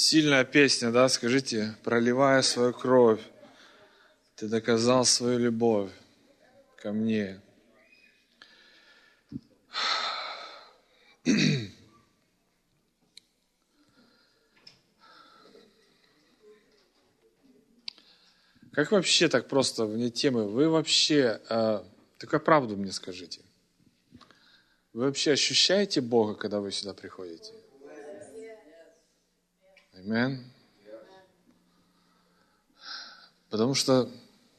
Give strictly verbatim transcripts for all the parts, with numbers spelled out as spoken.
Сильная песня, да, скажите, проливая свою кровь, ты доказал свою любовь ко мне. Как вообще так просто вне темы? Вы вообще, э, только правду мне скажите. Вы вообще ощущаете Бога, когда вы сюда приходите? Аминь. Потому что,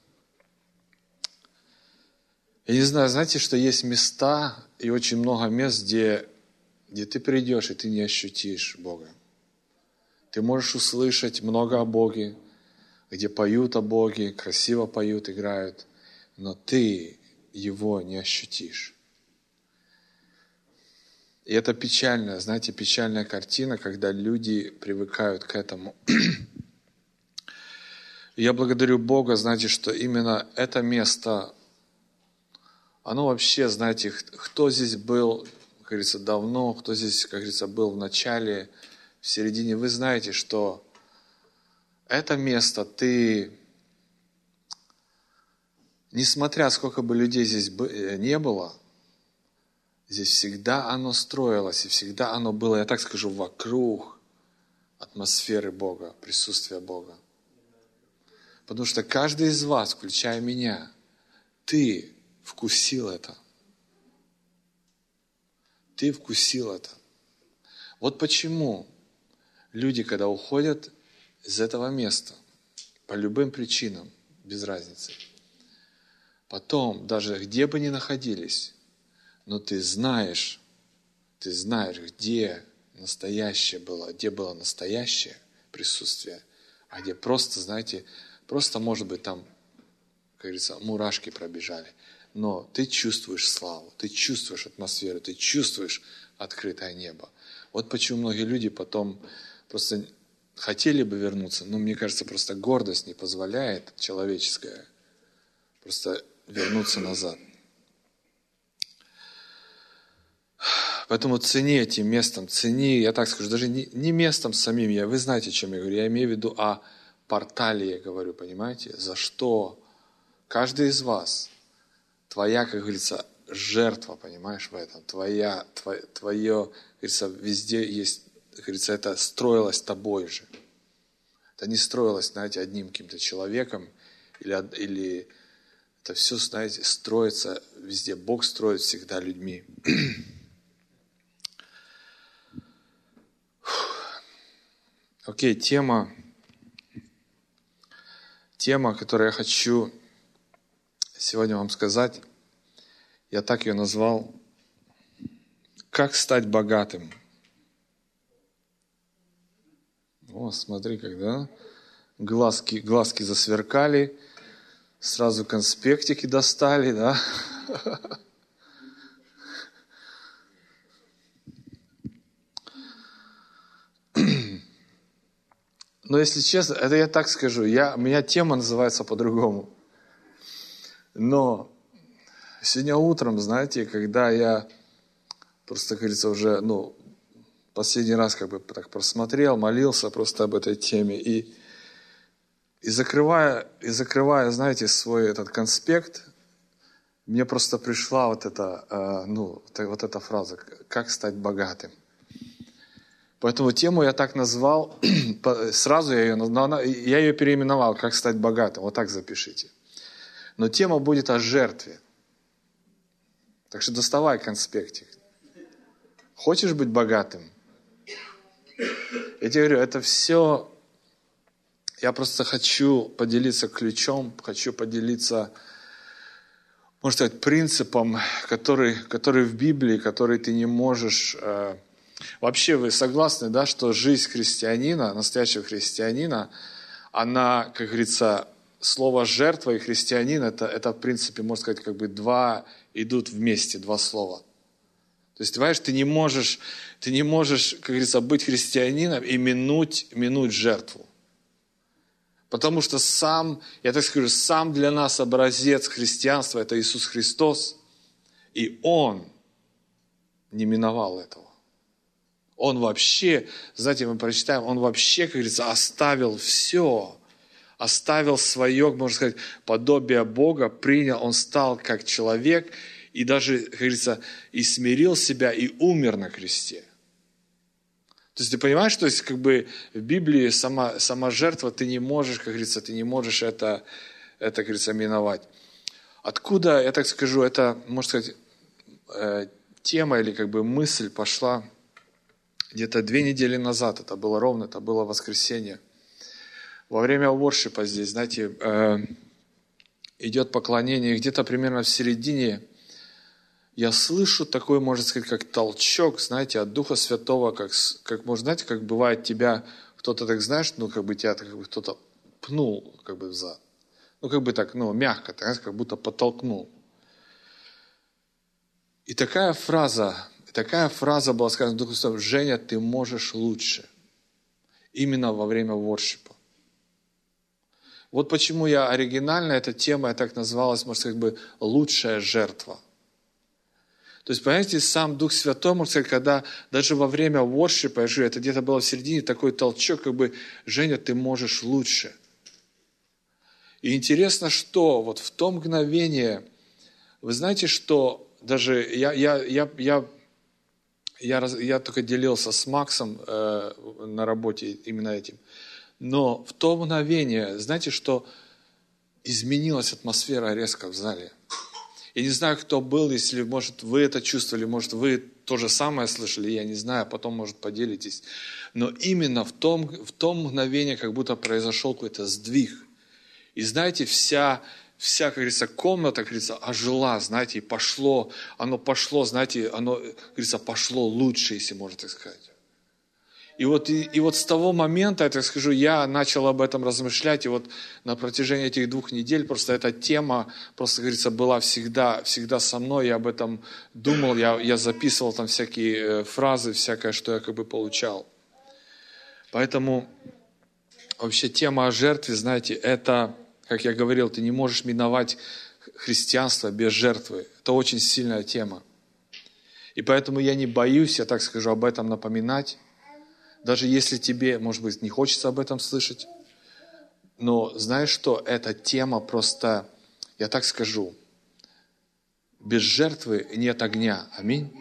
я не знаю, знаете, что есть места и очень много мест, где, где ты придешь, и ты не ощутишь Бога. Ты можешь услышать много о Боге, где поют о Боге, красиво поют, играют, но ты Его не ощутишь. И это печальная, знаете, печальная картина, когда люди привыкают к этому. И я благодарю Бога, знаете, что именно это место, оно вообще, знаете, кто здесь был, как говорится, давно, кто здесь, как говорится, был в начале, в середине, вы знаете, что это место ты, несмотря сколько бы людей здесь не было, здесь всегда оно строилось, и всегда оно было, я так скажу, вокруг атмосферы Бога, присутствия Бога. Потому что каждый из вас, включая меня, ты вкусил это. Ты вкусил это. Вот почему люди, когда уходят из этого места, по любым причинам, без разницы, потом, даже где бы ни находились, но ты знаешь, ты знаешь, где настоящее было, где было настоящее присутствие, а где просто, знаете, просто, может быть, там, как говорится, мурашки пробежали. Но ты чувствуешь славу, ты чувствуешь атмосферу, ты чувствуешь открытое небо. Вот почему многие люди потом просто хотели бы вернуться, но, мне кажется, просто гордость не позволяет, человеческая, просто вернуться назад. Поэтому цени этим местом, цени, я так скажу, даже не, не местом самим, я, вы знаете, о чем я говорю, я имею в виду о портале, я говорю, понимаете, за что каждый из вас, твоя, как говорится, жертва, понимаешь, в этом, твоя, твое, твое, как говорится, везде есть, как говорится, это строилось тобой же. Это не строилось, знаете, одним каким-то человеком, или, или это все, знаете, строится везде, Бог строит всегда людьми. Окей, тема, тема, которую я хочу сегодня вам сказать, я так ее назвал, «Как стать богатым». О, смотри, когда глазки, глазки засверкали, сразу конспектики достали, да? Но если честно, это я так скажу, я, у меня тема называется по-другому. Но сегодня утром, знаете, когда я просто, как говорится, уже, ну, последний раз как бы так просмотрел, молился просто об этой теме, и, и, закрывая, и закрывая, знаете, свой этот конспект, мне просто пришла вот эта, э, ну, вот эта фраза «Как стать богатым?». Поэтому тему я так назвал, сразу я ее, я ее переименовал «Как стать богатым?». Вот так запишите. Но тема будет о жертве. Так что доставай конспектик. Хочешь быть богатым? Я тебе говорю, это все... Я просто хочу поделиться ключом, хочу поделиться, можно сказать, принципом, который, который в Библии, который ты не можешь... Э... Вообще вы согласны, да, что жизнь христианина, настоящего христианина, она, как говорится, слово «жертва» и «христианин» это, это, в принципе, можно сказать, как бы два идут вместе, два слова. То есть, понимаешь, ты не можешь, ты не можешь, как говорится, быть христианином и минуть, минуть жертву. Потому что сам, я так скажу, сам для нас образец христианства – это Иисус Христос. И Он не миновал этого. Он вообще, знаете, мы прочитаем, он вообще, как говорится, оставил все. Оставил свое, можно сказать, подобие Бога, принял, он стал как человек и даже, как говорится, и смирил себя, и умер на кресте. То есть ты понимаешь, то есть как бы в Библии сама, сама жертва, ты не можешь, как говорится, ты не можешь это, это, как говорится, миновать. Откуда, я так скажу, это, можно сказать, э, тема или как бы мысль пошла где-то две недели назад, это было ровно, это было воскресенье. Во время воршипа здесь, знаете, э, идет поклонение, и где-то примерно в середине я слышу такой, можно сказать, как толчок, знаете, от Духа Святого, как, как можно, знаете, как бывает тебя, кто-то так, знаешь, ну, как бы тебя как бы кто-то пнул, как бы взад. Ну, как бы так, ну, мягко, так, как будто подтолкнул. И такая фраза, такая фраза была сказана Духу Святому: Женя, ты можешь лучше. Именно во время воршипа. Вот почему я оригинально, эта тема, я так называлась, может сказать, бы, лучшая жертва. То есть, понимаете, сам Дух Святой, можно сказать, когда даже во время воршипа, это где-то было в середине, такой толчок, как бы, Женя, ты можешь лучше. И интересно, что вот в то мгновение, вы знаете, что даже я, я, я, я, я, я только делился с Максом э, на работе именно этим, но в то мгновение, знаете, что изменилась атмосфера резко в зале. Я не знаю, кто был, если, может, вы это чувствовали, может, вы то же самое слышали, я не знаю, потом, может, поделитесь. Но именно в том, в том мгновении, как будто произошел какой-то сдвиг. И знаете, вся, вся, как говорится, комната, как говорится, ожила, знаете, и пошло, оно пошло, знаете, оно, как говорится, пошло лучше, если можно так сказать. И вот, и, и вот с того момента, я так скажу, я начал об этом размышлять, и вот на протяжении этих двух недель просто эта тема, просто, говорится, была всегда, всегда со мной, я об этом думал, я, я записывал там всякие фразы, всякое, что я как бы получал. Поэтому вообще тема о жертве, знаете, это, как я говорил, ты не можешь миновать христианство без жертвы. Это очень сильная тема. И поэтому я не боюсь, я так скажу, об этом напоминать. Даже если тебе, может быть, не хочется об этом слышать. Но знаешь что? Эта тема просто, я так скажу, без жертвы нет огня. Аминь.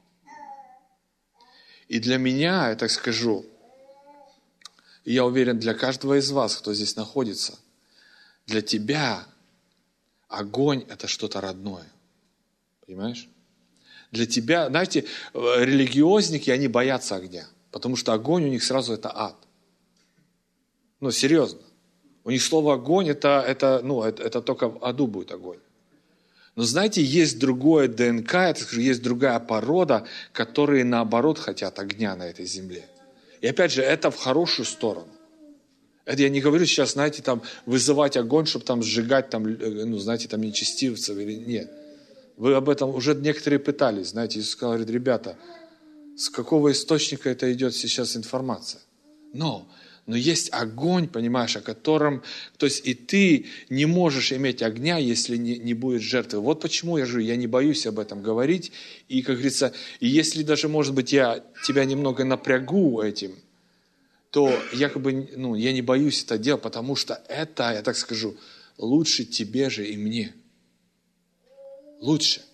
И для меня, я так скажу, и я уверен, для каждого из вас, кто здесь находится, для тебя огонь – это что-то родное. Понимаешь? Для тебя, знаете, религиозники, они боятся огня. Потому что огонь у них сразу это ад. Ну, серьезно. У них слово огонь, это, это, ну, это, это только в аду будет огонь. Но знаете, есть другое ДНК, это, есть другая порода, которые наоборот хотят огня на этой земле. И опять же, это в хорошую сторону. Это я не говорю сейчас, знаете, там, вызывать огонь, чтобы там сжигать, там, ну, знаете, там, нечестивцев или нет. Вы об этом уже некоторые пытались, знаете, Иисус сказал, говорит, ребята, с какого источника это идет сейчас информация? Но, но есть огонь, понимаешь, о котором... То есть и ты не можешь иметь огня, если не, не будет жертвы. Вот почему я же я не боюсь об этом говорить. И, как говорится, и если даже, может быть, я тебя немного напрягу этим, то я как бы, ну, я не боюсь это делать, потому что это, я так скажу, лучше тебе же и мне. Лучше.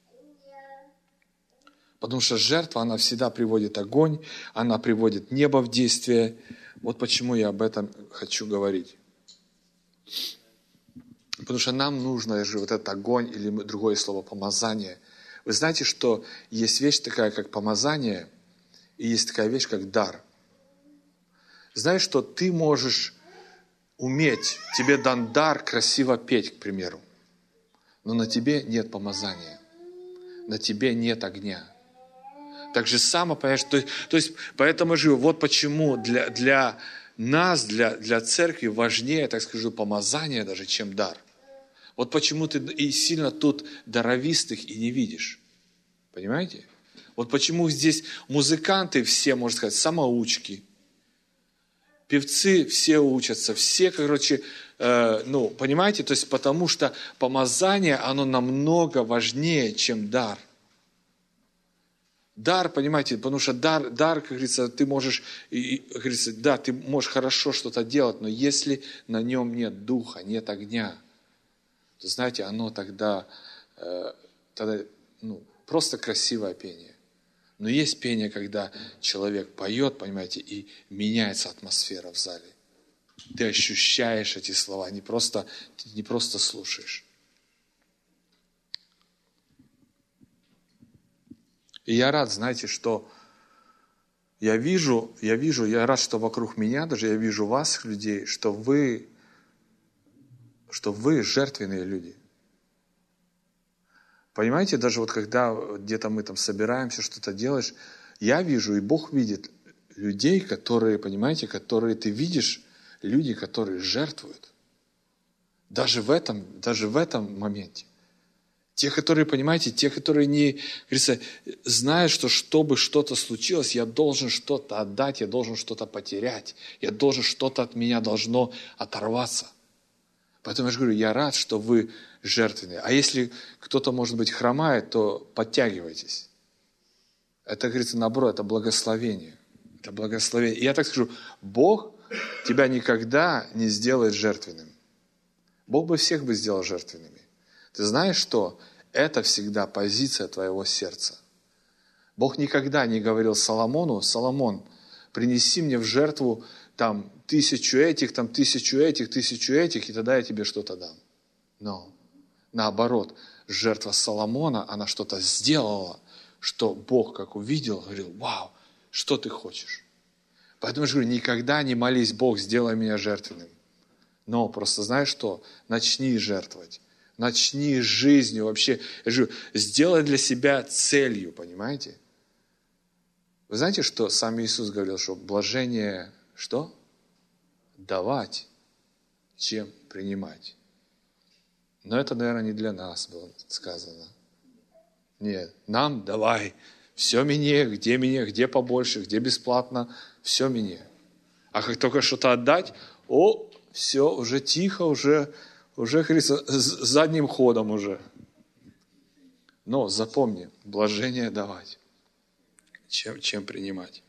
Потому что жертва, она всегда приводит огонь, она приводит небо в действие. Вот почему я об этом хочу говорить. Потому что нам нужно же вот этот огонь, или другое слово, помазание. Вы знаете, что есть вещь такая, как помазание, и есть такая вещь, как дар. Знаешь, что ты можешь уметь, тебе дан дар красиво петь, к примеру, но на тебе нет помазания, на тебе нет огня. Так же само, понимаешь, то, то есть, поэтому же, вот почему для, для нас, для, для церкви важнее, так скажу, помазание даже, чем дар. Вот почему ты и сильно тут даровистых и не видишь. Понимаете? Вот почему здесь музыканты все, можно сказать, самоучки, певцы все учатся, все, короче, э, ну, понимаете, то есть потому что помазание, оно намного важнее, чем дар. Дар, понимаете, потому что дар, дар, как говорится, ты можешь, и, как говорится, да, ты можешь хорошо что-то делать, но если на нем нет духа, нет огня, то, знаете, оно тогда, э, тогда ну, просто красивое пение. Но есть пение, когда человек поет, понимаете, и меняется атмосфера в зале. Ты ощущаешь эти слова, не просто, ты не просто слушаешь. И я рад, знаете, что я вижу, я вижу, я рад, что вокруг меня, даже я вижу вас, людей, что вы, что вы жертвенные люди. Понимаете, даже вот когда где-то мы там собираемся, что-то делаешь, я вижу, и Бог видит людей, которые, понимаете, которые ты видишь, люди, которые жертвуют. Даже в этом, даже в этом моменте. Те, которые, понимаете, те, которые не, говорится, знают, что чтобы что-то случилось, я должен что-то отдать, я должен что-то потерять, я должен, что-то от меня должно оторваться. Поэтому я же говорю, я рад, что вы жертвенные. А если кто-то, может быть, хромает, то подтягивайтесь. Это, говорится, наоборот, это благословение. Это благословение. И я так скажу, Бог тебя никогда не сделает жертвенным. Бог бы всех бы сделал жертвенными. Ты знаешь что? Это всегда позиция твоего сердца. Бог никогда не говорил Соломону: Соломон, принеси мне в жертву там тысячу этих, там тысячу этих, тысячу этих, и тогда я тебе что-то дам. Но наоборот, жертва Соломона, она что-то сделала, что Бог, как увидел, говорил: вау, что ты хочешь? Поэтому я же говорю, никогда не молись: Бог, сделай меня жертвенным. Но просто знаешь что? Начни жертвовать. Начни жизнью вообще. Я же говорю, сделай для себя целью, понимаете? Вы знаете, что сам Иисус говорил, что блажение, что? Давать, чем принимать. Но это, наверное, не для нас было сказано. Нет, нам давай. Все мне, где мне, где побольше, где бесплатно, все мне. А как только что-то отдать, о, все, уже тихо, уже, уже, говорится, с задним ходом уже. Но запомни, блажение давать, чем, чем принимать.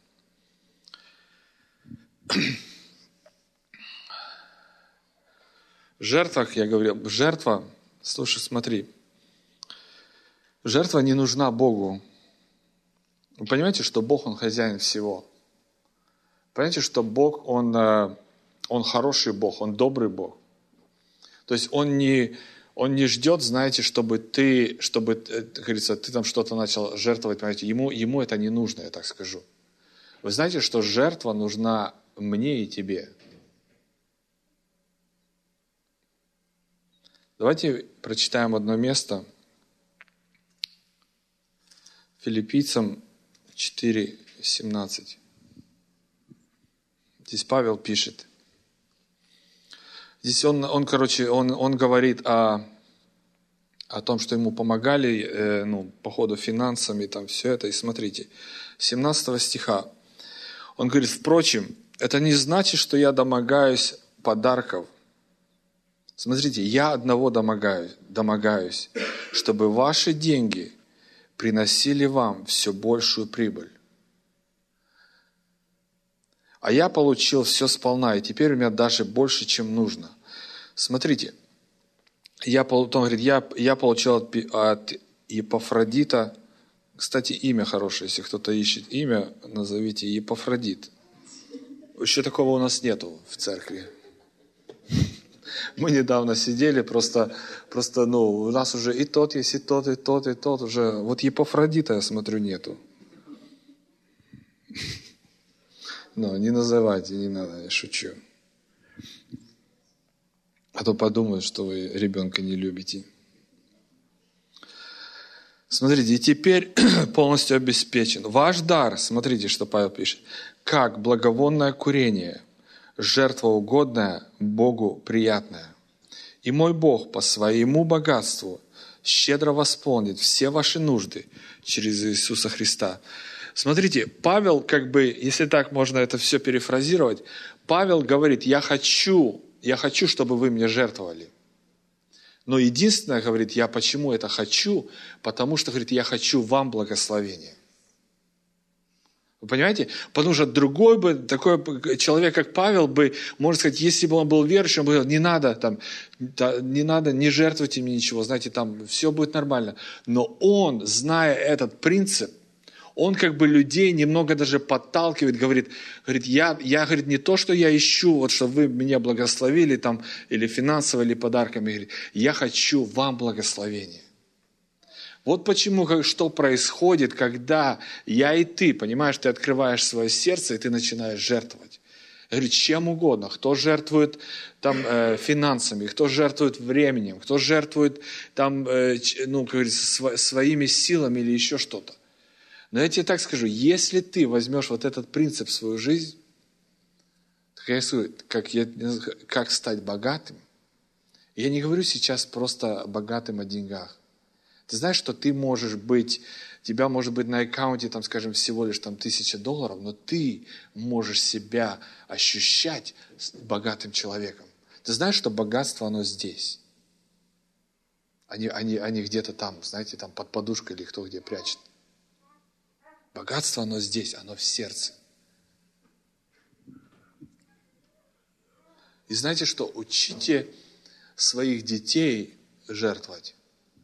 В жертвах, я говорил, жертва, слушай, смотри, жертва не нужна Богу. Вы понимаете, что Бог, Он хозяин всего. Понимаете, что Бог, Он, Он хороший Бог, Он добрый Бог. То есть Он не, Он не ждет, знаете, чтобы ты, чтобы, как говорится, ты там что-то начал жертвовать, понимаете, ему, ему это не нужно, я так скажу. Вы знаете, что жертва нужна мне и тебе. Давайте прочитаем одно место. Филиппийцам четыре семнадцать. Здесь Павел пишет. Здесь он, он короче, он, он говорит о, о том, что ему помогали, э, ну, по ходу финансами, там все это. И смотрите, семнадцатого стиха. Он говорит: впрочем, это не значит, что я домогаюсь подарков. Смотрите, я одного домогаюсь, домогаюсь, чтобы ваши деньги приносили вам все большую прибыль. А я получил все сполна, и теперь у меня даже больше, чем нужно. Смотрите, я, он говорит, я, я получил от, от Епафродита, кстати, имя хорошее, если кто-то ищет имя, назовите Епафродит. Еще такого у нас нету в церкви. Мы недавно сидели, просто, просто, ну, у нас уже и тот есть, и тот, и тот, и тот уже. Вот Епафродита, я смотрю, нету. Но не называйте, не надо, я шучу. А то подумают, что вы ребенка не любите. Смотрите, и теперь полностью обеспечен. Ваш дар, смотрите, что Павел пишет, как благовонное курение, жертва угодная, Богу приятная. И мой Бог по своему богатству щедро восполнит все ваши нужды через Иисуса Христа. Смотрите, Павел, как бы, если так можно это все перефразировать, Павел говорит: я хочу, я хочу, чтобы вы мне жертвовали. Но единственное, говорит, я почему это хочу? Потому что, говорит, я хочу вам благословения. Вы понимаете? Потому что другой бы, такой человек, как Павел, бы, можно сказать, если бы он был верующим, он бы говорил, не надо, там, не надо, не жертвуйте мне ничего, знаете, там все будет нормально. Но он, зная этот принцип, он как бы людей немного даже подталкивает, говорит, говорит я, я говорит, не то, что я ищу, вот чтобы вы меня благословили там, или финансово, или подарками, говорит, я хочу вам благословения. Вот почему, что происходит, когда я и ты, понимаешь, ты открываешь свое сердце, и ты начинаешь жертвовать. Говорит, чем угодно. Кто жертвует там, э, финансами, кто жертвует временем, кто жертвует там, э, ну, как говорится, сво, своими силами или еще что-то. Но я тебе так скажу, если ты возьмешь вот этот принцип в свою жизнь, так я скажу, как, я, как стать богатым, я не говорю сейчас просто богатым о деньгах. Ты знаешь, что ты можешь быть, у тебя может быть на аккаунте, там, скажем, всего лишь там, тысяча долларов, но ты можешь себя ощущать богатым человеком. Ты знаешь, что богатство, оно здесь. Они, они, они где-то там, знаете, там под подушкой или кто где прячет. Богатство, оно здесь, оно в сердце. И знаете что? Учите своих детей жертвовать.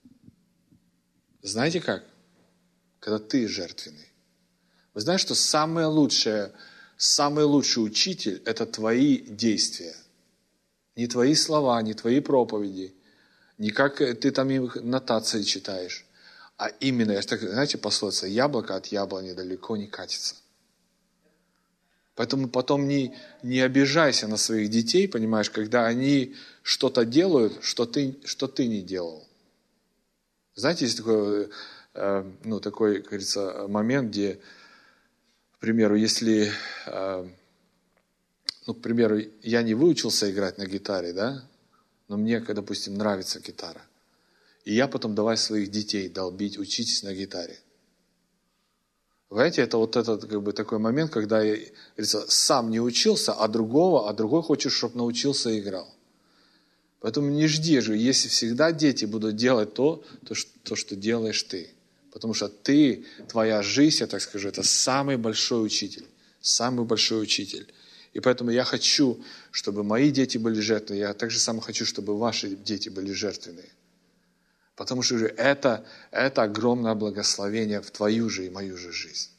Знаете как? Когда ты жертвенный. Вы знаете, что самое лучшее, самый лучший учитель – это твои действия. Не твои слова, не твои проповеди, не как ты там их нотации читаешь, а именно, я так, знаете, пословица, яблоко от яблони далеко не катится. Поэтому потом не, не обижайся на своих детей, понимаешь, когда они что-то делают, что ты, что ты не делал. Знаете, есть такой, э, ну, такой, как говорится, момент, где, к примеру, если, э, ну, к примеру, я не выучился играть на гитаре, да, но мне, допустим, нравится гитара. И я потом давай своих детей долбить, учитесь на гитаре. Понимаете, это вот этот как бы такой момент, когда я, говорится, сам не учился, а другого, а другой хочет, чтобы научился и играл. Поэтому не жди же, если всегда дети будут делать то, то, то, что делаешь ты. Потому что ты, твоя жизнь, я так скажу, это самый большой учитель. Самый большой учитель. И поэтому я хочу, чтобы мои дети были жертвенные. Я также само хочу, чтобы ваши дети были жертвенные. Потому что же это, это огромное благословение в твою же и мою же жизнь.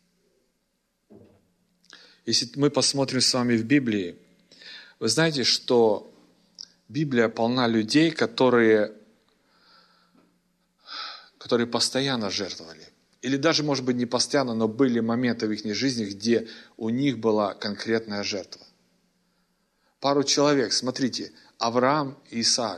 Если мы посмотрим с вами в Библии, вы знаете, что Библия полна людей, которые, которые постоянно жертвовали. Или даже, может быть, не постоянно, но были моменты в их жизни, где у них была конкретная жертва. Пару человек, смотрите, Авраам и Исаак.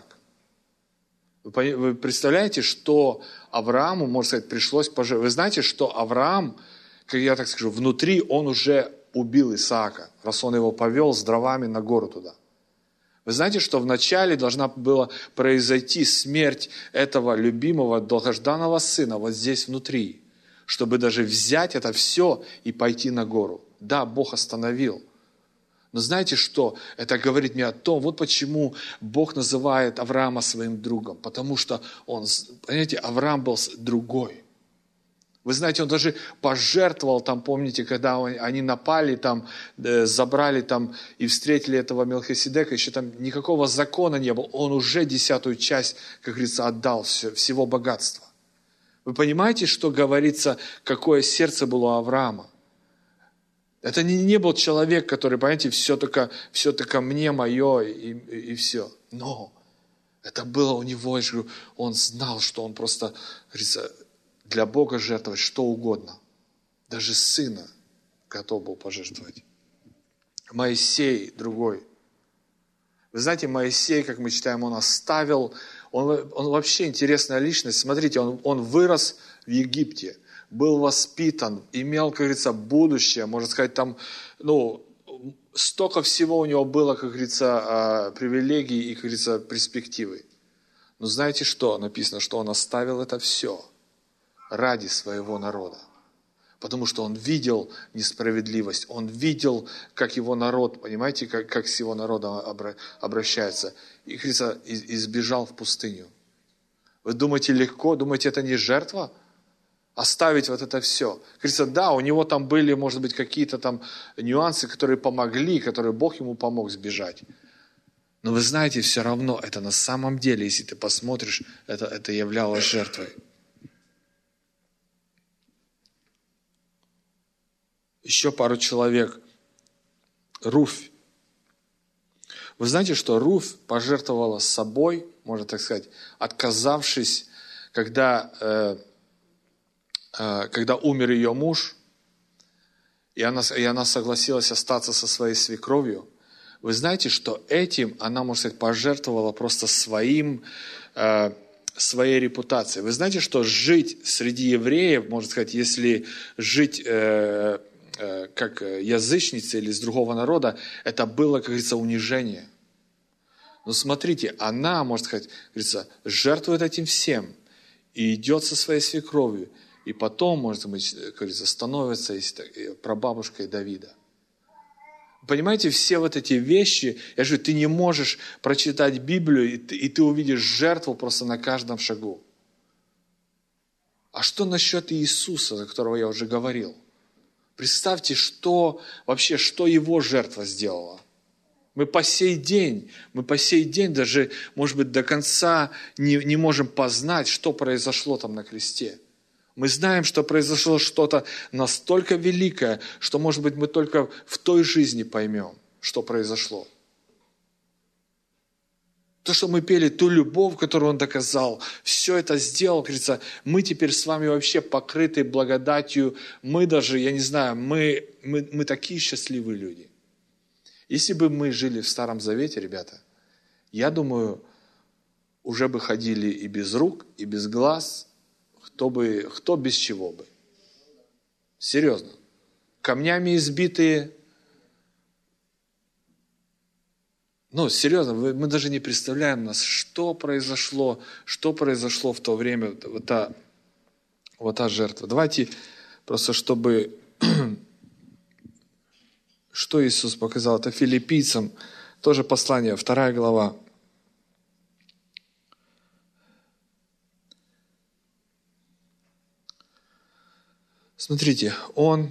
Вы представляете, что Аврааму, можно сказать, пришлось пожертвовать. Вы знаете, что Авраам, как я так скажу, внутри он уже убил Исаака, раз он его повел с дровами на гору туда. Вы знаете, что вначале должна была произойти смерть этого любимого, долгожданного сына вот здесь внутри, чтобы даже взять это все и пойти на гору. Да, Бог остановил. Но знаете что? Это говорит мне о том, вот почему Бог называет Авраама своим другом. Потому что он, понимаете, Авраам был другой. Вы знаете, он даже пожертвовал там, помните, когда они напали, там, забрали там и встретили этого Мелхиседека, еще там никакого закона не было. Он уже десятую часть, как говорится, отдал все, всего богатства. Вы понимаете, что говорится, какое сердце было у Авраама? Это не, не был человек, который, понимаете, все только, все только мне, мое и, и, и все. Но это было у него, он знал, что он просто, говорится, для Бога жертвовать что угодно. Даже сына готов был пожертвовать. Моисей другой. Вы знаете, Моисей, как мы читаем, он оставил, он, он вообще интересная личность. Смотрите, он, он вырос в Египте, был воспитан, имел, как говорится, будущее, можно сказать, там, ну, столько всего у него было, как говорится, привилегий и, как говорится, перспективы. Но знаете что? Написано, что он оставил это все ради своего народа. Потому что он видел несправедливость, он видел, как его народ, понимаете, как, как с его народом обращается. И, говорится, избежал в пустыню. Вы думаете, легко? Думаете, это не жертва? Оставить вот это все. Говорится, да, у него там были, может быть, какие-то там нюансы, которые помогли, которые Бог ему помог сбежать. Но вы знаете, все равно это на самом деле, если ты посмотришь, это, это являлось жертвой. Еще пару человек. Руфь. Вы знаете, что Руфь пожертвовала собой, можно так сказать, отказавшись, когда, э, э, когда умер ее муж, и она, и она согласилась остаться со своей свекровью. Вы знаете, что этим она, можно сказать, пожертвовала просто своим, э, своей репутацией. Вы знаете, что жить среди евреев, можно сказать, если жить э, э, как язычница или из другого народа, это было, как говорится, унижение. Но смотрите, она, можно сказать, говорится, жертвует этим всем и идет со своей свекровью, и потом, может быть, как говорится, становится прабабушкой Давида. Понимаете, все вот эти вещи, я же говорю, ты не можешь прочитать Библию, и ты, и ты увидишь жертву просто на каждом шагу. А что насчет Иисуса, за которого я уже говорил? Представьте, что вообще, что его жертва сделала. Мы по сей день, мы по сей день даже, может быть, до конца не, не можем познать, что произошло там на кресте. Мы знаем, что произошло что-то настолько великое, что, может быть, мы только в той жизни поймем, что произошло. То, что мы пели, ту любовь, которую Он доказал, все это сделал, говорится, мы теперь с вами вообще покрыты благодатью. Мы даже, я не знаю, мы, мы, мы такие счастливые люди. Если бы мы жили в Старом Завете, ребята, я думаю, уже бы ходили и без рук, и без глаз, кто бы, кто без чего бы. Серьезно. Камнями избитые. Ну, серьезно, мы даже не представляем нас, что произошло, что произошло в то время, вот та, вот та жертва. Давайте просто, чтобы... Что Иисус показал? Это филиппийцам, тоже послание, вторая глава. Смотрите, Он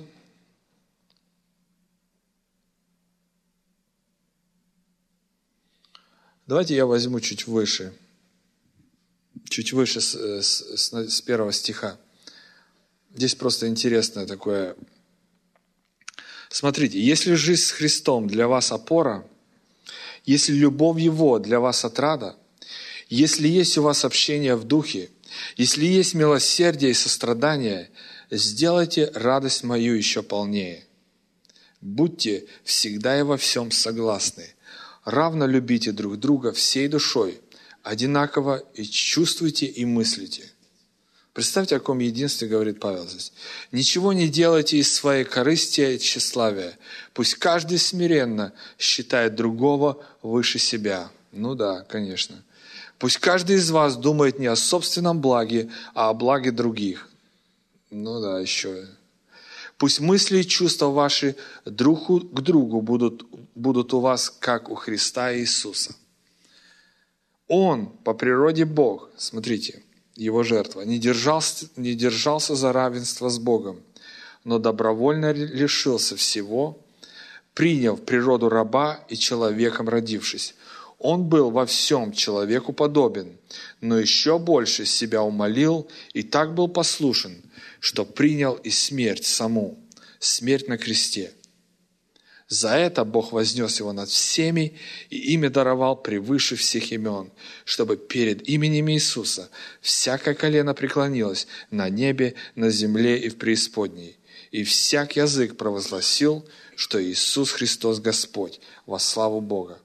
Давайте я возьму чуть выше. Чуть выше с, с, с первого стиха. Здесь просто интересное такое. Смотрите, если жизнь с Христом для вас опора, если любовь Его для вас отрада, если есть у вас общение в духе, если есть милосердие и сострадание, сделайте радость мою еще полнее. Будьте всегда и во всем согласны. Равно любите друг друга всей душой, одинаково и чувствуйте и мыслите. Представьте, о каком единстве говорит Павел здесь. Ничего не делайте из своей корысти и тщеславия. Пусть каждый смиренно считает другого выше себя. Ну да, конечно. Пусть каждый из вас думает не о собственном благе, а о благе других. Ну да, еще. Пусть мысли и чувства ваши друг к другу будут, будут у вас, как у Христа Иисуса. Он по природе Бог, смотрите, Его жертва, не держался, не держался за равенство с Богом, но добровольно лишился всего, приняв природу раба и человеком родившись. Он был во всем человеку подобен, но еще больше себя умалил и так был послушен, что принял и смерть саму, смерть на кресте. За это Бог вознес его над всеми и имя даровал превыше всех имен, чтобы перед именем Иисуса всякое колено преклонилось на небе, на земле и в преисподней, и всяк язык провозгласил, что Иисус Христос Господь, во славу Бога.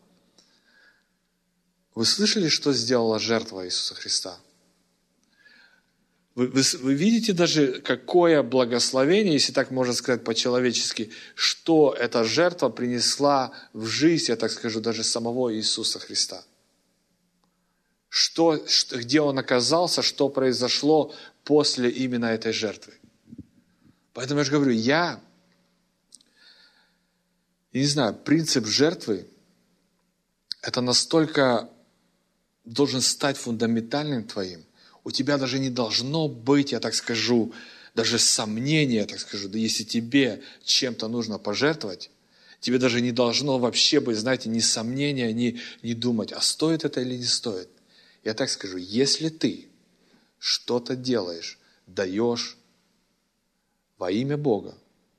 Вы слышали, что сделала жертва Иисуса Христа? Вы, вы, вы видите даже, какое благословение, если так можно сказать по-человечески, что эта жертва принесла в жизнь, я так скажу, даже самого Иисуса Христа. Что, что, где Он оказался, что произошло после именно этой жертвы. Поэтому я же говорю, я, я не знаю, принцип жертвы, это настолько должен стать фундаментальным твоим. У тебя даже не должно быть, я так скажу, даже сомнения, так скажу, да если тебе чем-то нужно пожертвовать, тебе даже не должно вообще быть, знаете, ни сомнения, ни, ни думать, а стоит это или не стоит. Я так скажу, если ты что-то делаешь, даешь во имя Бога,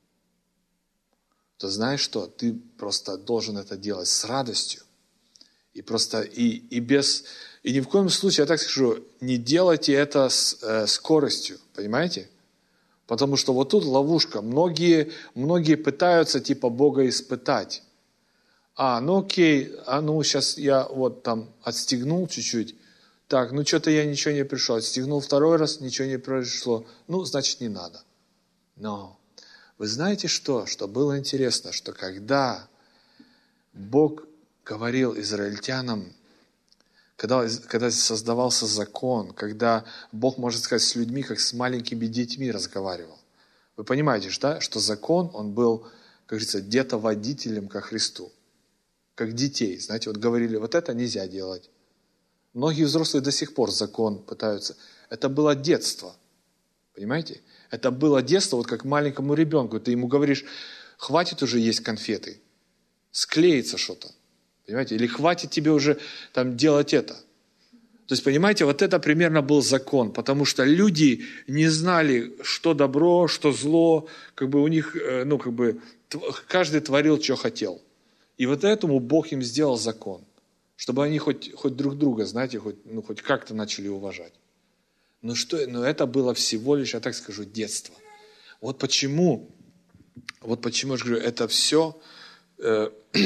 то знаешь что, ты просто должен это делать с радостью. И просто, и, и без, и ни в коем случае, я так скажу, не делайте это с э, скоростью, понимаете? Потому что вот тут ловушка. Многие, многие пытаются типа Бога испытать. А, ну окей, а ну сейчас я вот там отстегнул чуть-чуть. Так, ну что-то я ничего не пришел. Отстегнул второй раз, ничего не произошло. Ну, значит, не надо. Но вы знаете что? Что было интересно, что когда Бог говорил израильтянам, когда, когда создавался закон, когда Бог, можно сказать, с людьми, как с маленькими детьми разговаривал. Вы понимаете, да, что закон, он был, как говорится, где-то водителем ко Христу. Как детей. Знаете, вот говорили, вот это нельзя делать. Многие взрослые до сих пор закон пытаются. Это было детство. Понимаете? Это было детство, вот как маленькому ребенку. Ты ему говоришь, хватит уже есть конфеты. Склеится что-то. Понимаете? Или хватит тебе уже там делать это. То есть, понимаете, вот это примерно был закон, потому что люди не знали, что добро, что зло, как бы у них, ну, как бы, каждый творил, что хотел. И вот этому Бог им сделал закон, чтобы они хоть, хоть друг друга, знаете, хоть, ну, хоть как-то начали уважать. Но, что, но это было всего лишь, я так скажу, детство. Вот почему, вот почему я же говорю, это все... Э,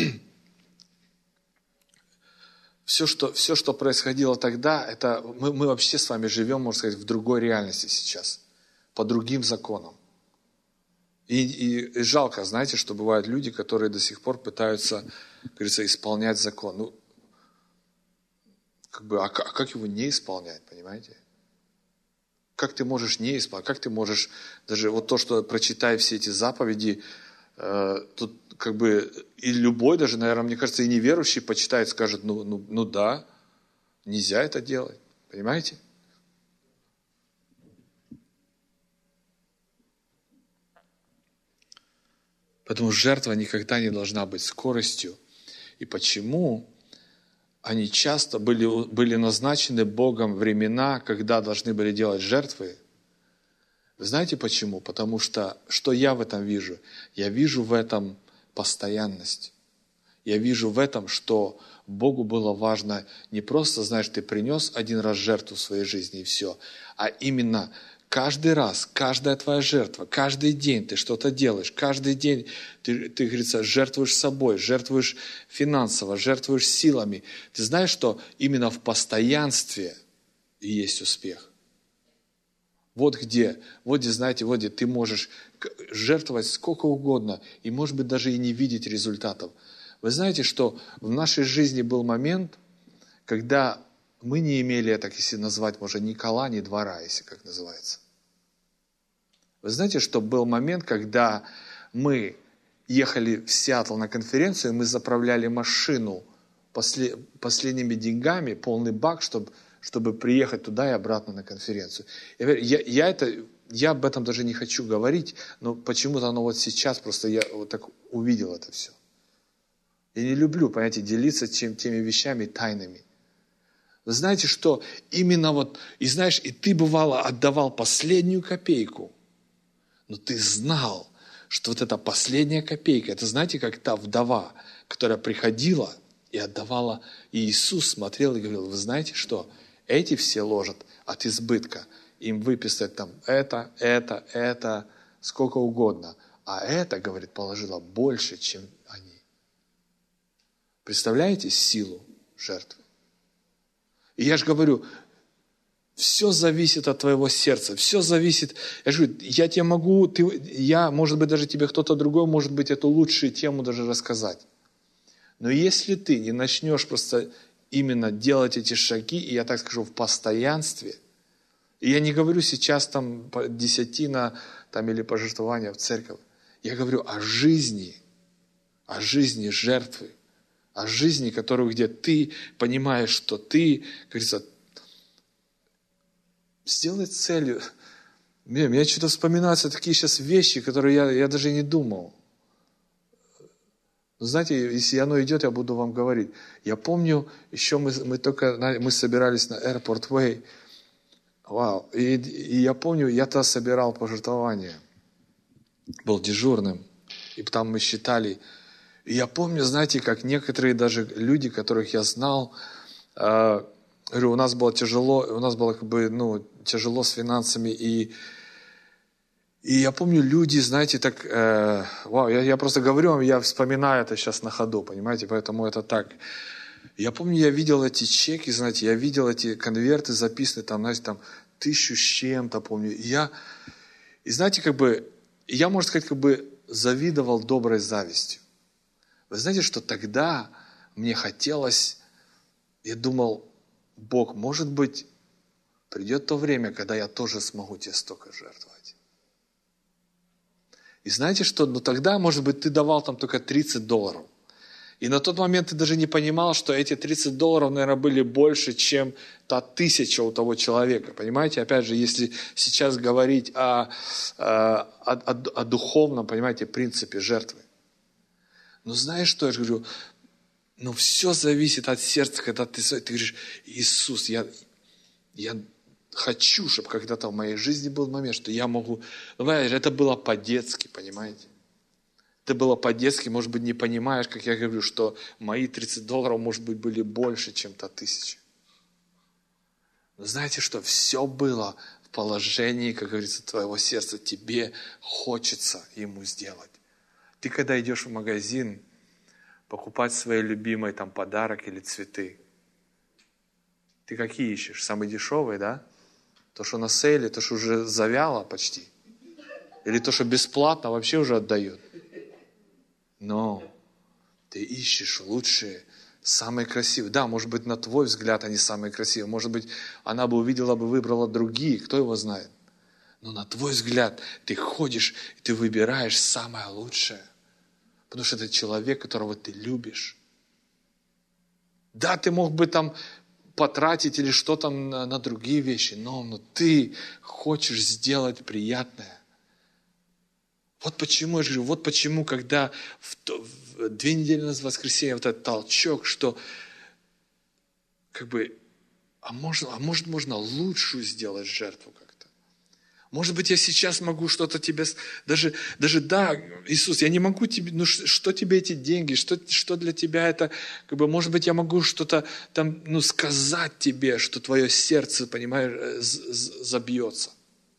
Все что, все, что происходило тогда, это мы, мы вообще с вами живем, можно сказать, в другой реальности сейчас, по другим законам. И, и, и жалко, знаете, что бывают люди, которые до сих пор пытаются, как говорится, исполнять закон. Ну, как бы, а, а как его не исполнять, понимаете? Как ты можешь не исполнять? Как ты можешь, даже вот то, что прочитай все эти заповеди, э, тут как бы и любой даже, наверное, мне кажется, и неверующий почитает, скажет, ну, ну, ну да, нельзя это делать. Понимаете? Поэтому жертва никогда не должна быть скоростью. И почему они часто были, были назначены Богом времена, когда должны были делать жертвы? Вы знаете почему? Потому что, что я в этом вижу? Я вижу в этом постоянность. Я вижу в этом, что Богу было важно не просто, знаешь, ты принес один раз жертву в своей жизни и все, а именно каждый раз, каждая твоя жертва, каждый день ты что-то делаешь, каждый день ты, ты, говорится, жертвуешь собой, жертвуешь финансово, жертвуешь силами. Ты знаешь, что именно в постоянстве и есть успех. Вот где, вот где, знаете, вот где ты можешь жертвовать сколько угодно и, может быть, даже и не видеть результатов. Вы знаете, что в нашей жизни был момент, когда мы не имели, так если назвать, может, ни кола, ни двора, если как называется. Вы знаете, что был момент, когда мы ехали в Сиэтл на конференцию, и мы заправляли машину после, последними деньгами, полный бак, чтобы... чтобы приехать туда и обратно на конференцию. Я, я, я, это, я об этом даже не хочу говорить, но почему-то оно вот сейчас, просто я вот так увидел это все. Я не люблю, понимаете, делиться тем, теми вещами тайными. Вы знаете, что именно вот, и знаешь, и ты бывало отдавал последнюю копейку, но ты знал, что вот эта последняя копейка, это знаете, как та вдова, которая приходила и отдавала, и Иисус смотрел и говорил, вы знаете что, эти все ложат от избытка. Им выписать там это, это, это, сколько угодно. А это, говорит, положила больше, чем они. Представляете силу жертвы? И я же говорю, все зависит от твоего сердца, все зависит. Я же говорю, я тебе могу, ты, я, может быть, даже тебе кто-то другой, может быть, эту лучшую тему даже рассказать. Но если ты не начнешь просто именно делать эти шаги, и я так скажу, в постоянстве, и я не говорю сейчас там десятина там, или пожертвования в церковь, я говорю о жизни, о жизни жертвы, о жизни, которую, где ты понимаешь, что ты, как говорится, сделай целью, Мне, мне что-то вспоминаются такие сейчас вещи, которые я, я даже и не думал. Но знаете, если оно идет, я буду вам говорить. Я помню, еще мы, мы только мы собирались на Airport Way. Вау. И, и я помню, я тогда собирал пожертвования. Был дежурным. И там мы считали. И я помню, знаете, как некоторые даже люди, которых я знал, э, говорю, у нас было тяжело, у нас было как бы, ну, тяжело с финансами. И, и я помню, люди, знаете, так, э, вау, я, я просто говорю вам, я вспоминаю это сейчас на ходу, понимаете, поэтому это так. Я помню, я видел эти чеки, знаете, я видел эти конверты записаны, там, знаете, там, тысячу с чем-то, помню. И я, и знаете, как бы, я, можно сказать, как бы завидовал доброй завистью. Вы знаете, что тогда мне хотелось, я думал, Бог, может быть, придет то время, когда я тоже смогу тебе столько жертвовать. И знаете что, ну тогда, может быть, ты давал там только тридцать долларов. И на тот момент ты даже не понимал, что эти тридцать долларов, наверное, были больше, чем та тысяча у того человека. Понимаете? Опять же, если сейчас говорить о, о, о, о духовном, понимаете, принципе жертвы. Но знаешь что, я же говорю, ну все зависит от сердца, когда ты, ты говоришь, Иисус, я, я хочу, чтобы когда-то в моей жизни был момент, что я могу... Ну, это было по-детски, понимаете? Это было по-детски, может быть, не понимаешь, как я говорю, что мои тридцать долларов, может быть, были больше, чем та тысяча. Но знаете что? Все было в положении, как говорится, твоего сердца. Тебе хочется ему сделать. Ты, когда идешь в магазин, покупать своей любимой там подарок или цветы, ты какие ищешь? Самые дешевые, да? То, что на сейле, то, что уже завяло почти. Или то, что бесплатно вообще уже отдают. Но ты ищешь лучшие, самые красивые. Да, может быть, на твой взгляд они самые красивые. Может быть, она бы увидела, бы выбрала другие. Кто его знает? Но на твой взгляд ты ходишь, и ты выбираешь самое лучшее. Потому что это человек, которого ты любишь. Да, ты мог бы там потратить или что там на, на другие вещи, но, но ты хочешь сделать приятное. Вот почему, я же говорю, вот почему, когда в, в две недели назад в воскресенье вот этот толчок, что как бы, а, можно, а может можно лучшую сделать жертву как-то. Может быть, я сейчас могу что-то тебе, даже, даже да, Иисус, я не могу тебе, ну что тебе эти деньги, что, что для тебя это, как бы, может быть, я могу что-то там, ну, сказать тебе, что твое сердце, понимаешь, забьется.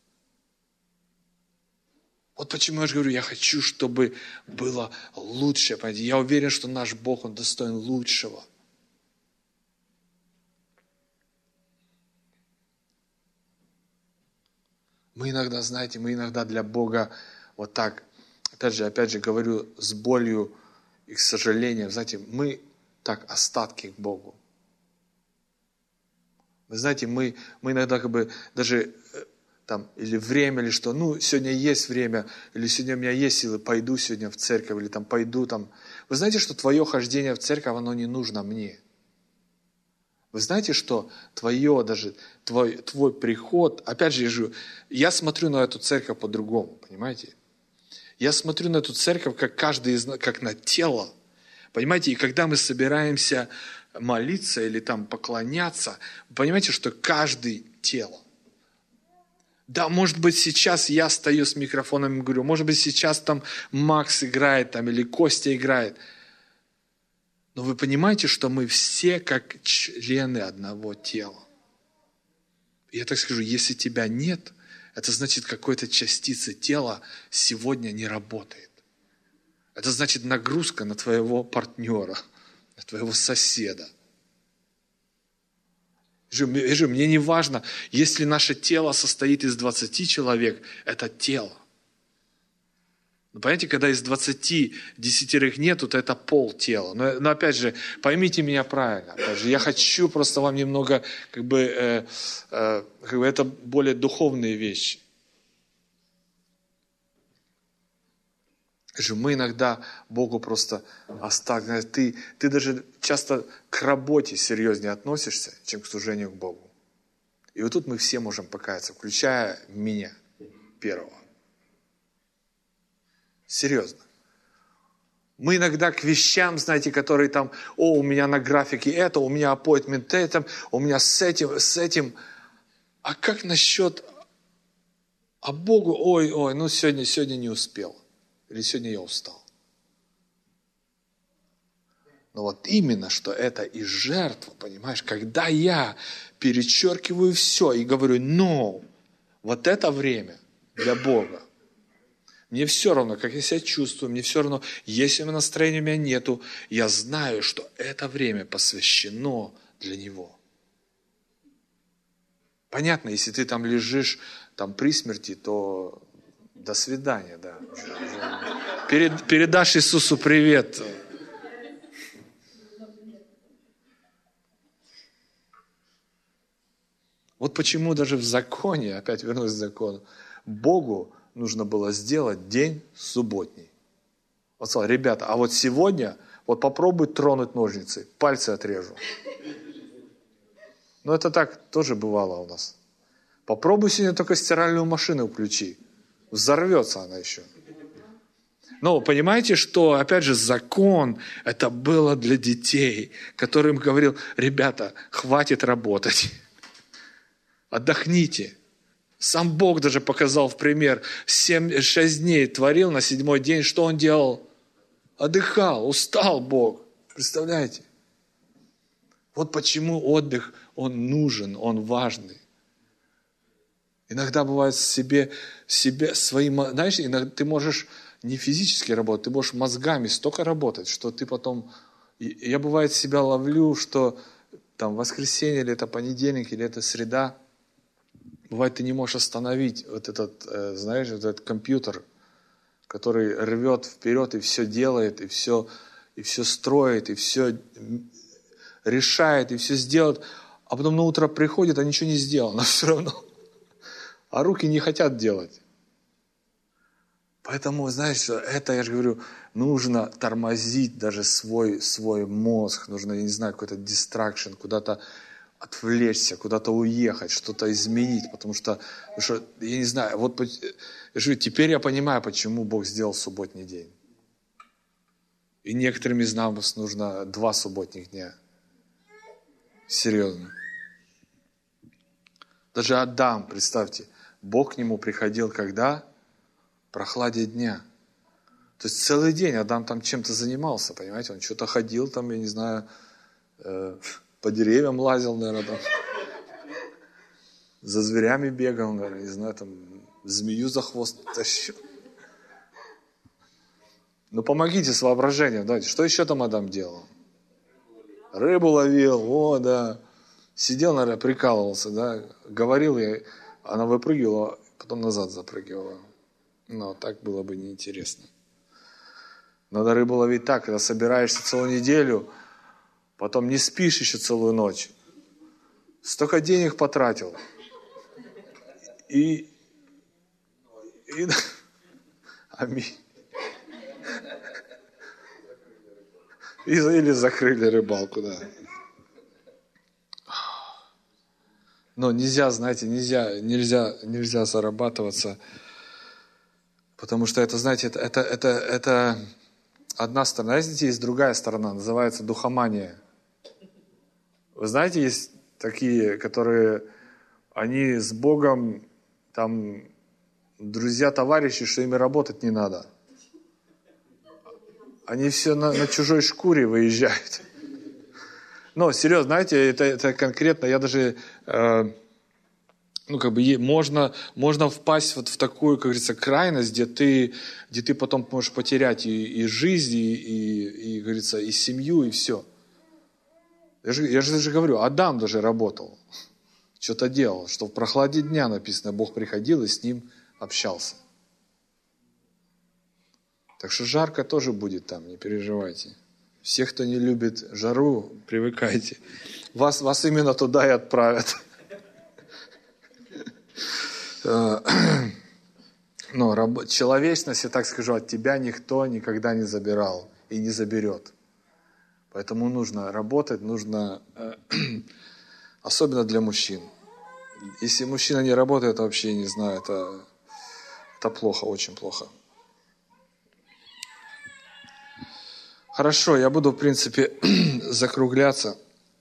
Вот почему я же говорю, я хочу, чтобы было лучше. Понимаете? Я уверен, что наш Бог, Он достоин лучшего. Мы иногда, знаете, мы иногда для Бога вот так, опять же, опять же говорю с болью и к сожалению, знаете, мы так остатки к Богу. Вы знаете, мы, мы иногда как бы даже... Там, или время, или что, ну, сегодня есть время, или сегодня у меня есть силы, пойду сегодня в церковь, или там пойду там. Вы знаете, что твое хождение в церковь, оно не нужно мне. Вы знаете, что твое даже, твой, твой приход, опять же, я, же, я смотрю на эту церковь по-другому, понимаете? Я смотрю на эту церковь, как каждый из нас, как на тело, понимаете? И когда мы собираемся молиться или там поклоняться, понимаете, что каждый тело. Да, может быть, сейчас я стою с микрофоном и говорю, может быть, сейчас там Макс играет там, или Костя играет. Но вы понимаете, что мы все как члены одного тела. Я так скажу, если тебя нет, это значит, какой-то частица тела сегодня не работает. Это значит нагрузка на твоего партнера, на твоего соседа. Мне не важно, если наше тело состоит из двадцати человек, это тело. Но понимаете, когда из двадцати десятерых нету, то это пол тела. Но, но опять же, поймите меня правильно. Опять же, я хочу просто вам немного, как бы, э, э, как бы это более духовные вещи. Мы иногда Богу просто оставим. Ты, ты даже часто к работе серьезнее относишься, чем к служению к Богу. И вот тут мы все можем покаяться, включая меня. первого. Серьезно. Мы иногда к вещам, знаете, которые там, о, у меня на графике это, у меня аппоинтмент это, у меня с этим, с этим. А как насчет, а Богу, ой, ой, ну сегодня, сегодня не успел. Или сегодня я устал. Но вот именно, что это и жертва, понимаешь, когда я перечеркиваю все и говорю, но вот это время для Бога. Мне все равно, как я себя чувствую, мне все равно, если настроения у меня нету, я знаю, что это время посвящено для Него. Понятно, если ты там лежишь там при смерти, то до свидания, да. Перед, передашь Иисусу привет. Вот почему даже в законе, опять вернусь к закону, Богу нужно было сделать день субботний. Он сказал, ребята, а вот сегодня, вот попробуй тронуть ножницы, пальцы отрежу. Но это так тоже бывало у нас. Попробуй сегодня только стиральную машину включи. Взорвется она еще. Но понимаете, что, опять же, закон, это было для детей, которым говорил, ребята, хватит работать. Отдохните. Сам Бог даже показал в пример. семь, шесть дней творил, на седьмой день что Он делал? Отдыхал, устал Бог. Представляете? Вот почему отдых, он нужен, он важный. Иногда бывает себе, себе своим, знаешь, иногда ты можешь не физически работать, ты можешь мозгами столько работать, что ты потом... Я бывает себя ловлю, что там воскресенье, или это понедельник, или это среда, бывает, ты не можешь остановить вот этот, знаешь, вот этот компьютер, который рвет вперед и все делает, и все, и все строит, и все решает, и все сделает, а потом на утро приходит, а ничего не сделано все равно. А руки не хотят делать. Поэтому, знаешь, это, я же говорю, нужно тормозить даже свой, свой мозг, нужно, я не знаю, какой-то дистракшн, куда-то отвлечься, куда-то уехать, что-то изменить, потому что, потому что я не знаю, вот я говорю, теперь я понимаю, почему Бог сделал субботний день. И некоторым из нас нужно два субботних дня. Серьезно. Даже Адам, представьте, Бог к нему приходил когда? В прохладе дня. То есть целый день Адам там чем-то занимался, понимаете? Он что-то ходил там, я не знаю, э, по деревьям лазил, наверное, там. За зверями бегал, наверное, не знаю, там, змею за хвост тащил. Ну, помогите с воображением, давайте. Что еще там Адам делал? Рыбу ловил, о, да. Сидел, наверное, прикалывался, да. Говорил я, она выпрыгивала, потом назад запрыгивала. Но так было бы неинтересно. Надо рыбу ловить так, когда собираешься целую неделю, потом не спишь еще целую ночь. Столько денег потратил. И... и аминь. Или закрыли рыбалку, да. Но нельзя, знаете, нельзя, нельзя, нельзя зарабатываться, потому что это, знаете, это, это, это, это одна сторона. Знаете, есть другая сторона, называется духомания. Вы знаете, есть такие, которые, они с Богом, там, друзья, товарищи, что ими работать не надо. Они все на, на чужой шкуре выезжают. Но, серьезно, знаете, это, это конкретно, я даже, э, ну, как бы, можно, можно впасть вот в такую, как говорится, крайность, где ты, где ты потом можешь потерять и, и жизнь, и, и, и, как говорится, и семью, и все. Я же, я же даже говорю, Адам даже работал, что-то делал, что в прохладе дня написано, Бог приходил и с ним общался. Так что жарко тоже будет там, не переживайте. Все, кто не любит жару, привыкайте. Вас, вас именно туда и отправят. Но человечность, я так скажу, от тебя никто никогда не забирал и не заберет. Поэтому нужно работать, нужно, особенно для мужчин. Если мужчина не работает, вообще не знаю, это Это плохо, очень плохо. Хорошо, я буду, в принципе, закругляться.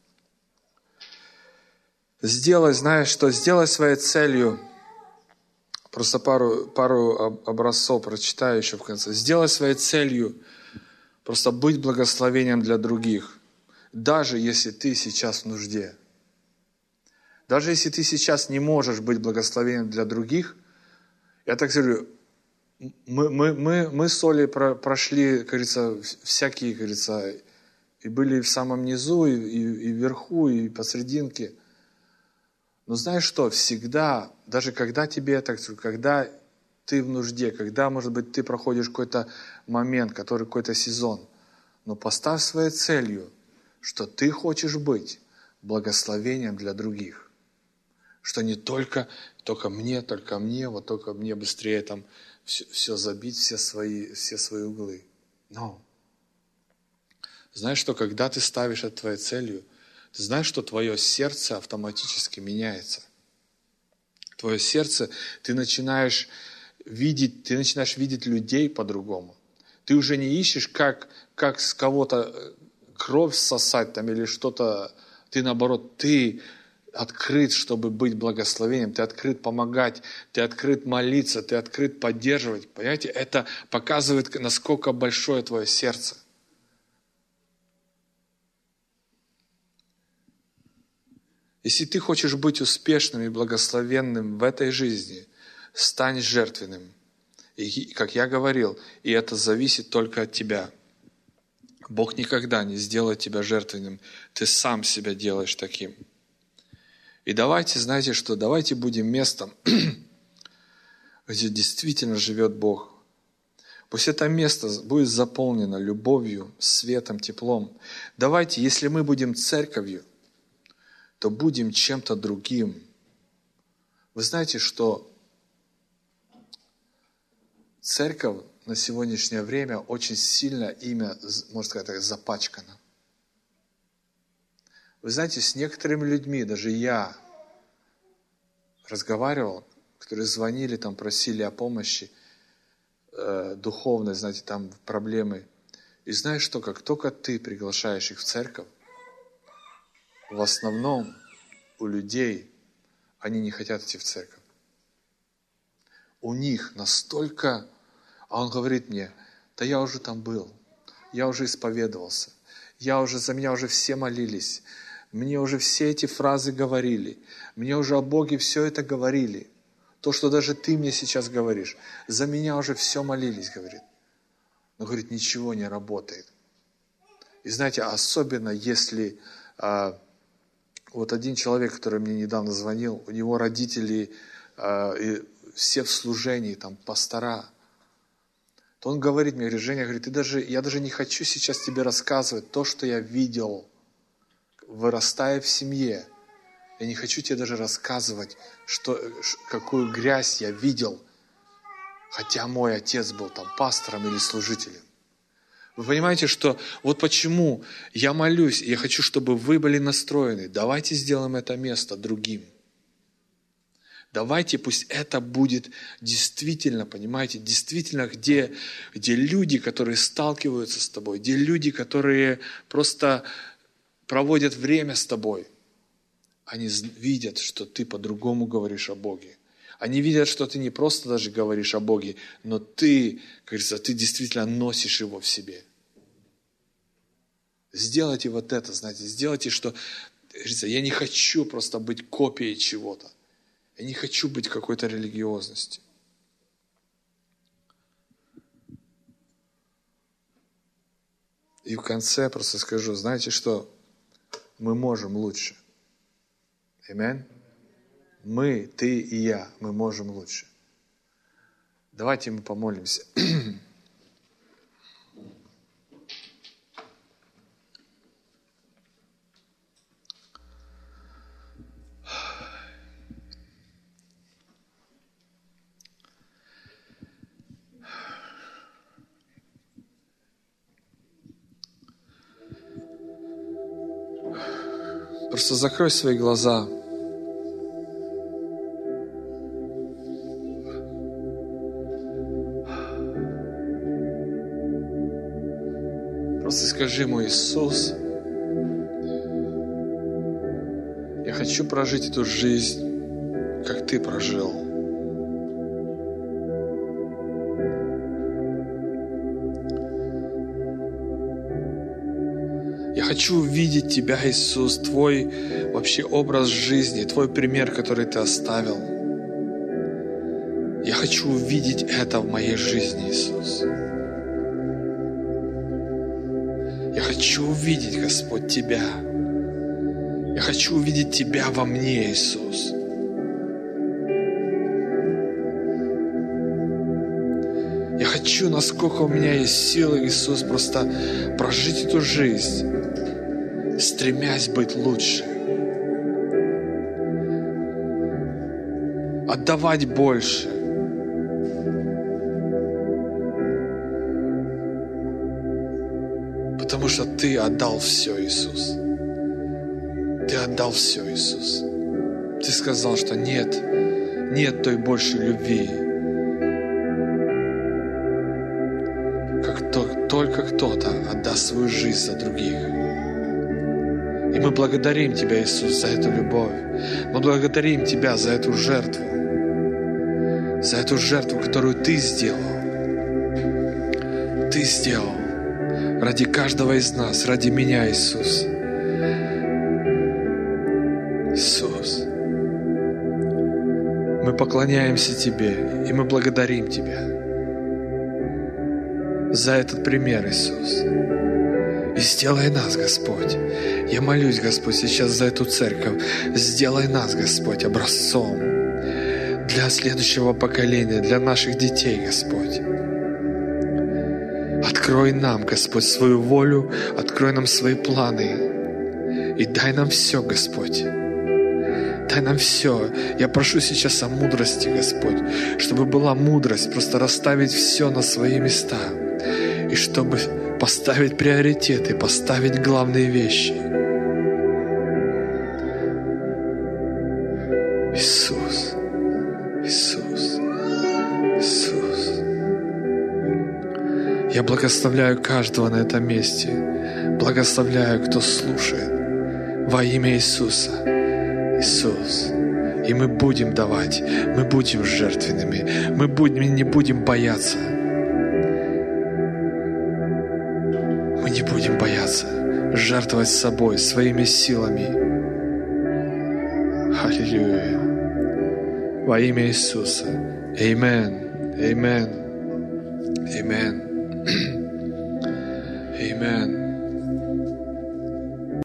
Сделай, знаешь что, сделай своей целью, просто пару, пару образцов прочитаю еще в конце. Сделай своей целью просто быть благословением для других, даже если ты сейчас в нужде. Даже если ты сейчас не можешь быть благословением для других, я так говорю, мы, мы, мы, мы с Олей про, прошли, как говорится, всякие, как говорится, и были в самом низу, и, и, и вверху, и посрединке. Но знаешь что, всегда, даже когда тебе, так сказать, когда ты в нужде, когда, может быть, ты проходишь какой-то момент, который какой-то сезон, но поставь своей целью, что ты хочешь быть благословением для других. Что не только, только мне, только мне, вот только мне быстрее там все, все забить, все свои, все свои углы. Но знаешь, что когда ты ставишь это твоей целью, ты знаешь, что твое сердце автоматически меняется. Твое сердце, ты начинаешь видеть, ты начинаешь видеть людей по-другому. Ты уже не ищешь, как, как с кого-то кровь сосать там или что-то. Ты наоборот, ты открыт, чтобы быть благословением, ты открыт помогать, ты открыт молиться, ты открыт поддерживать. Понимаете, это показывает, насколько большое твое сердце. Если ты хочешь быть успешным и благословенным в этой жизни, стань жертвенным. И, как я говорил, и это зависит только от тебя. Бог никогда не сделает тебя жертвенным. Ты сам себя делаешь таким. И давайте, знаете что, давайте будем местом, где действительно живет Бог. Пусть это место будет заполнено любовью, светом, теплом. Давайте, если мы будем церковью, то будем чем-то другим. Вы знаете, что церковь на сегодняшнее время очень сильно имя, можно сказать так, запачкано. Вы знаете, с некоторыми людьми, даже я разговаривал, которые звонили, там, просили о помощи э, духовной, знаете, там проблемы. И знаешь что, как только ты приглашаешь их в церковь, в основном у людей, они не хотят идти в церковь. У них настолько, а он говорит мне, да я уже там был, я уже исповедовался, я уже, за меня уже все молились, мне уже все эти фразы говорили, мне уже о Боге все это говорили. То, что даже ты мне сейчас говоришь, за меня уже все молились, говорит. Но, говорит, ничего не работает. И знаете, особенно если а, вот один человек, который мне недавно звонил, у него родители а, и все в служении, там, пастора, то он говорит мне, говорит, Женя, говорит, ты даже, я даже не хочу сейчас тебе рассказывать то, что я видел, вырастая в семье. Я не хочу тебе даже рассказывать, что, какую грязь я видел, хотя мой отец был там пастором или служителем. Вы понимаете, что вот почему я молюсь, я хочу, чтобы вы были настроены. Давайте сделаем это место другим. Давайте, пусть это будет действительно, понимаете, действительно, где, где люди, которые сталкиваются с тобой, где люди, которые просто проводят время с тобой, они видят, что ты по-другому говоришь о Боге. Они видят, что ты не просто даже говоришь о Боге, но ты, как говорится, ты действительно носишь Его в себе. Сделайте вот это, знаете, сделайте, что, говорится, я не хочу просто быть копией чего-то. Я не хочу быть какой-то религиозности. И в конце просто скажу, знаете что? Мы можем лучше. Аминь. Мы, ты и я, мы можем лучше. Давайте мы помолимся. Просто закрой свои глаза. Просто скажи ему: Иисус, я хочу прожить эту жизнь, как Ты прожил. Я хочу увидеть Тебя, Иисус, Твой вообще образ жизни, Твой пример, который Ты оставил. Я хочу увидеть это в моей жизни, Иисус. Я хочу увидеть, Господь, Тебя. Я хочу увидеть Тебя во мне, Иисус. Я хочу, насколько у меня есть силы, Иисус, просто прожить эту жизнь, стремясь быть лучше, отдавать больше. Потому что Ты отдал все, Иисус. Ты отдал все, Иисус. Ты сказал, что нет, нет той большей любви, как то, только кто-то отдаст свою жизнь за других. И мы благодарим Тебя, Иисус, за эту любовь. Мы благодарим Тебя за эту жертву, за эту жертву, которую Ты сделал. Ты сделал ради каждого из нас, ради меня, Иисус. Иисус, мы поклоняемся Тебе, и мы благодарим Тебя за этот пример, Иисус. И сделай нас, Господь. Я молюсь, Господь, сейчас за эту церковь. Сделай нас, Господь, образцом для следующего поколения, для наших детей, Господь. Открой нам, Господь, свою волю, открой нам свои планы. И дай нам все, Господь. Дай нам все. Я прошу сейчас о мудрости, Господь, чтобы была мудрость просто расставить все на свои места. И чтобы поставить приоритеты, поставить главные вещи. Иисус, Иисус, Иисус. Я благословляю каждого на этом месте. Благословляю, кто слушает. Во имя Иисуса. Иисус. И мы будем давать, мы будем жертвенными, мы будем, не будем бояться. Мы не будем бояться жертвовать собой, своими силами. Аллилуйя. Во имя Иисуса. Аминь. Аминь. Аминь. Аминь.